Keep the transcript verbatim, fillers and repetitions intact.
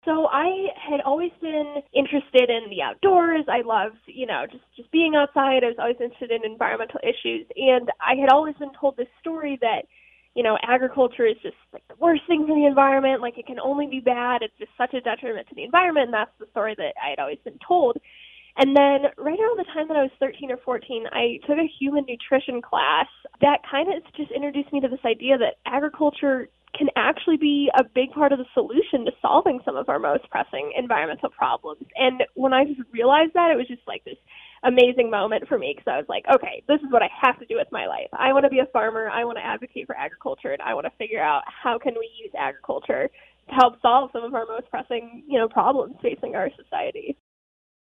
So I had always been interested in the outdoors. I loved, you know, just, just being outside. I was always interested in environmental issues. And I had always been told this story that, you know, agriculture is just like the worst thing for the environment. Like it can only be bad. It's just such a detriment to the environment. And that's the story that I had always been told. And then right around the time that I was thirteen or fourteen, I took a human nutrition class that kind of just introduced me to this idea that agriculture can actually be a big part of the solution to solving some of our most pressing environmental problems. And when I just realized that, it was just like this amazing moment for me because I was like, okay, this is what I have to do with my life. I want to be a farmer. I want to advocate for agriculture, and I want to figure out how can we use agriculture to help solve some of our most pressing, you know, problems facing our society.